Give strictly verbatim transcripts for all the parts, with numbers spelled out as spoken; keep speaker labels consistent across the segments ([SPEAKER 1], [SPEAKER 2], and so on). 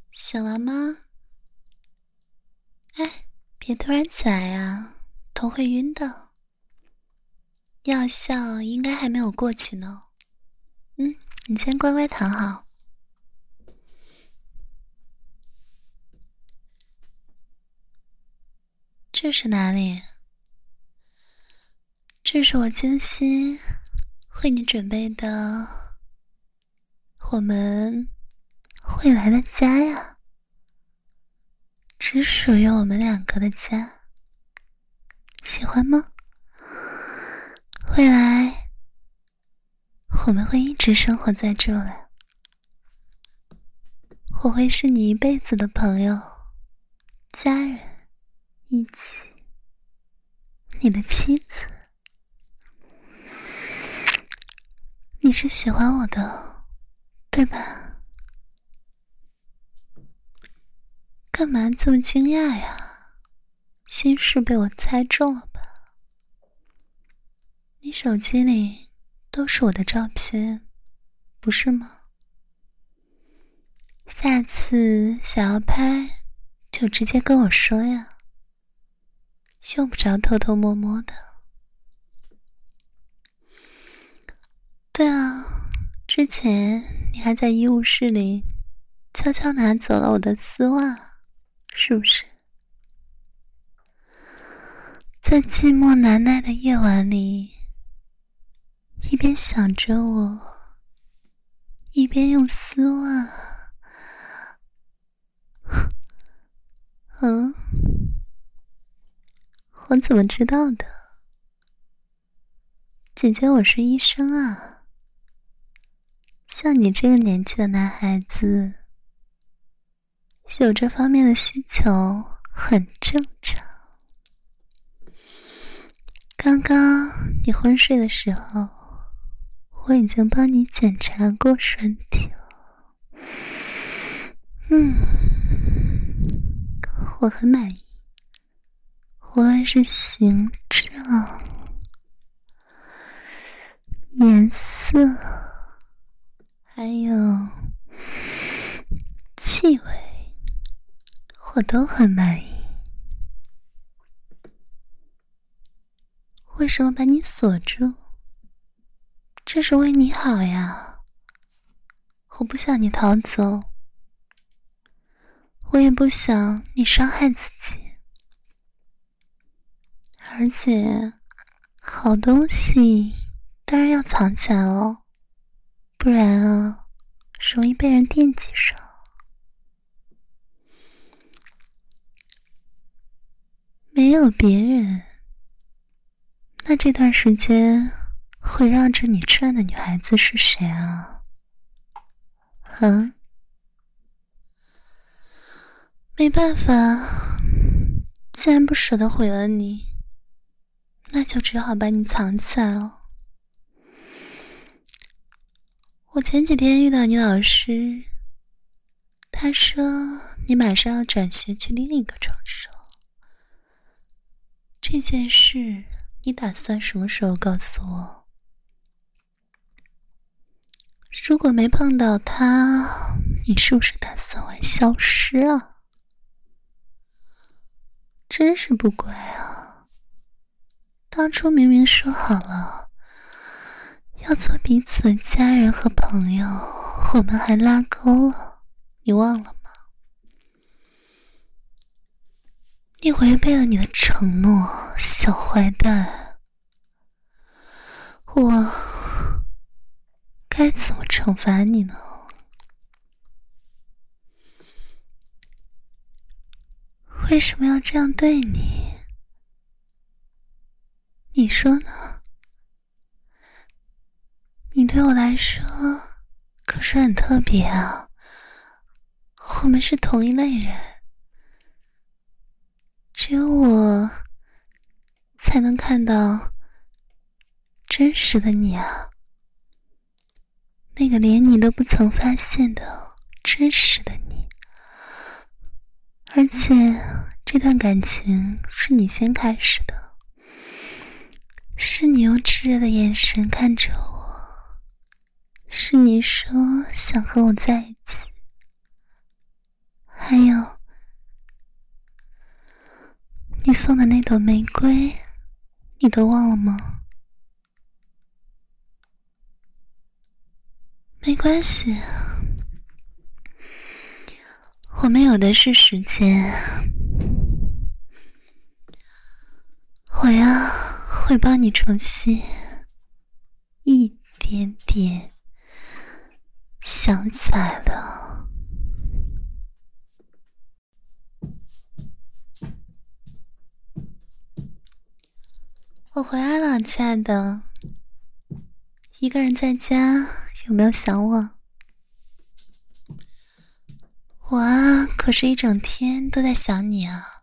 [SPEAKER 1] 醒了吗？哎，别突然起来呀，头会晕的。药效应该还没有过去呢。嗯，你先乖乖躺好。这是哪里？这是我精心为你准备的我们未来的家呀，只属于我们两个的家，喜欢吗？未来我们会一直生活在这里，我会是你一辈子的朋友、家人，一起，你的妻子。你是喜欢我的，对吧？干嘛这么惊讶呀？心事被我猜中了吧？你手机里都是我的照片，不是吗？下次想要拍，就直接跟我说呀，用不着偷偷摸摸的。对啊，之前你还在医务室里悄悄拿走了我的丝袜，是不是？在寂寞难耐的夜晚里，一边想着我，一边用丝袜。嗯，我怎么知道的？姐姐，我是医生啊。像你这个年纪的男孩子，有这方面的需求很正常。刚刚你昏睡的时候，我已经帮你检查过身体了。嗯，我很满意，无论是形状、颜色，还有气味，我都很满意。为什么把你锁住？这是为你好呀，我不想你逃走，我也不想你伤害自己。而且好东西当然要藏起来哦，不然啊容易被人惦记上。没有别人，那这段时间会绕着你转的女孩子是谁啊？嗯，没办法，既然不舍得毁了你，那就只好把你藏起来了。我前几天遇到你老师，他说你马上要转学去另一个城市了。这件事你打算什么时候告诉我？如果没碰到他，你是不是打算玩消失啊？真是不乖啊！当初明明说好了要做彼此的家人和朋友，我们还拉钩了，你忘了吗？你违背了你的承诺，小坏蛋！我该怎么惩罚你呢？为什么要这样对你？你说呢？你对我来说可是很特别啊，我们是同一类人，只有我才能看到真实的你啊，那个连你都不曾发现的真实的你。而且这段感情是你先开始的，是你用炽热的眼神看着我，是你说想和我在一起， 还有你送的那朵玫瑰，你都忘了吗？没关系，我们有的是时间。我呀，会帮你重新一点点想起来的。我回来了，亲爱的。一个人在家，有没有想我？我啊，可是一整天都在想你啊。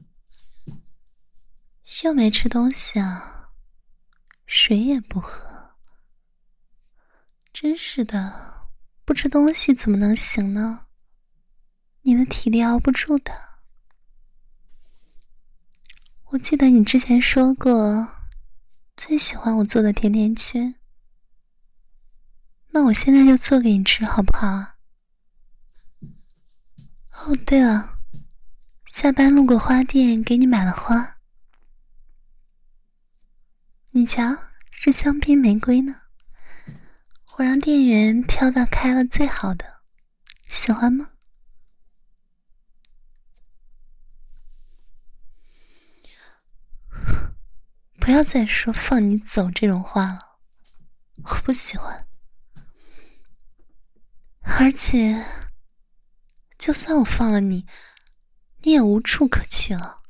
[SPEAKER 1] 又没吃东西啊，水也不喝。真是的，不吃东西怎么能行呢？你的体力熬不住的。我记得你之前说过，最喜欢我做的甜甜圈。那我现在就做给你吃好不好啊？哦，对了，下班路过花店给你买了花。你瞧，是香槟玫瑰呢。我让店员挑到开了最好的，喜欢吗？不要再说放你走这种话了，我不喜欢。而且就算我放了你，你也无处可去了。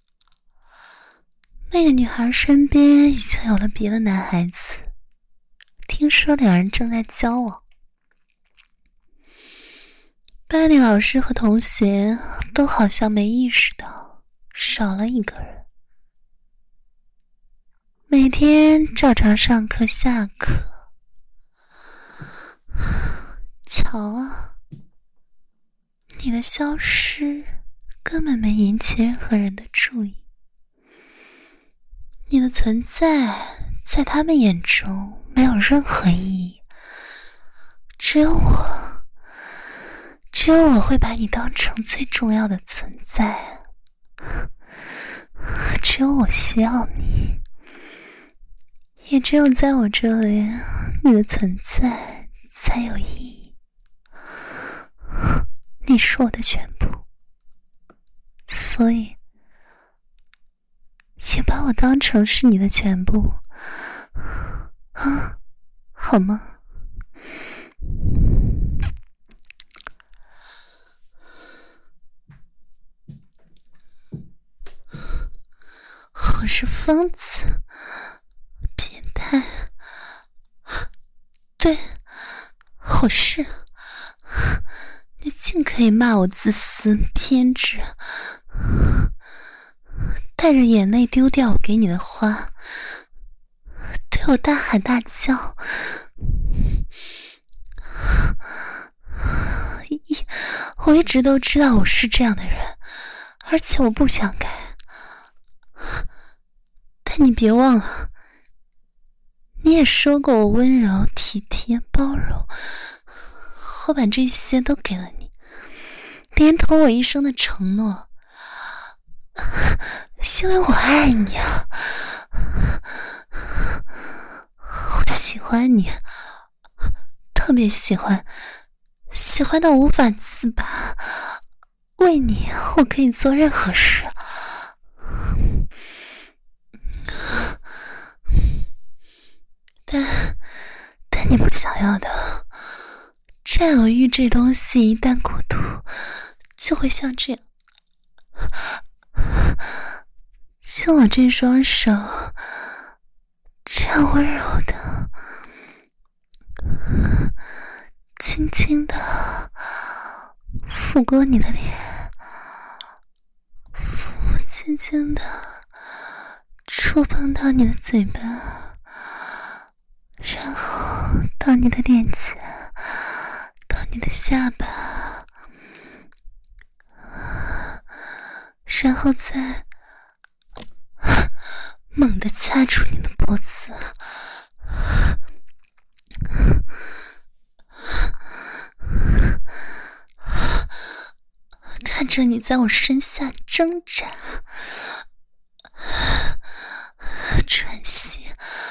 [SPEAKER 1] 那个女孩身边已经有了别的男孩子，听说两人正在交往。班里老师和同学都好像没意识到少了一个人。每天照常上课下课。瞧啊，你的消失根本没引起任何人的注意。你的存在在他们眼中没有任何意义，只有我只有我会把你当成最重要的存在，只有我需要你，也只有在我这里，你的存在才有意义。你是我的全部，所以也把我当成是你的全部啊，好吗？我是疯子，变态，对，我是。你尽可以骂我自私偏执，带着眼泪丢掉我给你的花，对我大喊大叫，一我一直都知道我是这样的人，而且我不想改。但你别忘了，你也说过我温柔体贴包容，我把这些都给了你，连同我一生的承诺，因为我爱你啊，我喜欢你，特别喜欢，喜欢到无法自拔，为你我可以做任何事。但但你不想要的占有欲这东西一旦过度，就会像这样，像我这双手这样温柔的轻轻的抚过你的脸，轻轻的触碰到你的嘴巴，然后到你的脸颊，到你的下巴，然后再猛地掐住你的脖子， 看着你在我身下挣扎、喘息，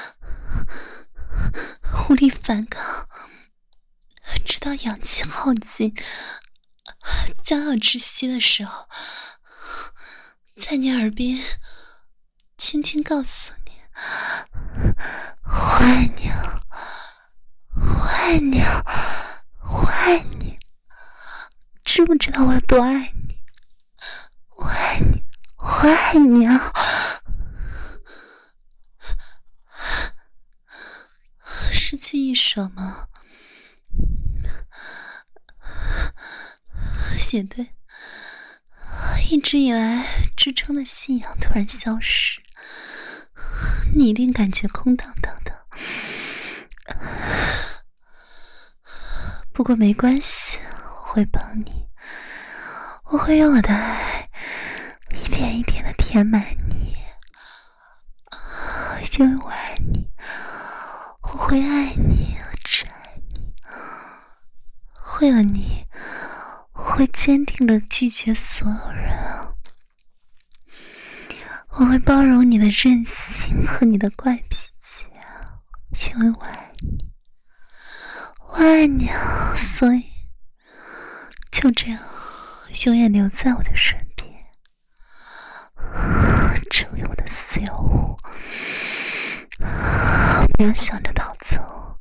[SPEAKER 1] 无力反抗，直到氧气耗尽、将要窒息的时候，在你耳边轻轻告诉你：“我爱你，我爱你，我爱你。”知不知道我有多爱你？我爱你，我爱你啊！失去一手吗？写对，一直以来支撑的信仰突然消失，你一定感觉空荡荡的。不过没关系，我会帮你，我会用我的爱一点一点的填满你，因为我爱你，我会爱你，我只爱你。为了你，我会坚定的拒绝所有人，我会包容你的任性和你的怪脾气，因为我爱你，我爱你啊！所以就这样永远留在我的身边，成为我的私有物，不要想着逃走。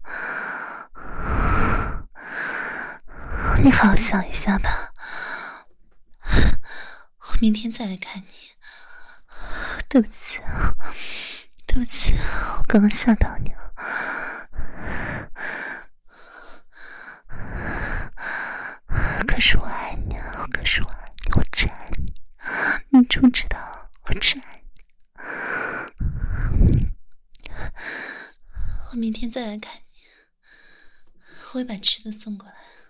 [SPEAKER 1] 你好好想一下吧，我明天再来看你。对不起，对不起，我刚刚吓到你了。可是我爱你，可是我爱你，我只爱你，你知不知道？我只爱你。我明天再来看你，我会把吃的送过来。